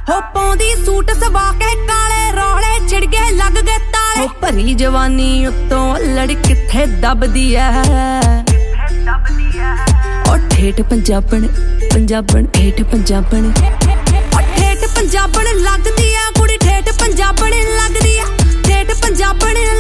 ਹੋ ਪਾਉਂਦੀ ਸੂਟ ਸਵਾ ਕੇ ਕਾਲੇ ਰੋਲੇ ਛਿੜ ਗਏ ਲੱਗ ਗਏ ਤਾਲੇ ਹੋ ਭਰੀ ਜਵਾਨੀ ਉੱਤੋਂ ਲੜ ਕਿੱਥੇ ਦੱਬਦੀ ਐ ਉਹ ਠੇਠ ਪੰਜਾਬਣ ਪੰਜਾਬਣ ਠੇਠ ਪੰਜਾਬਣ ਉਹ ਠੇਠ ਪੰਜਾਬਣ ਲੱਗਦੀ ਐ ਕੁੜੀ ਠੇਠ ਪੰਜਾਬਣ ਲੱਗਦੀ ਐ ਠੇਠ ਪੰਜਾਬਣ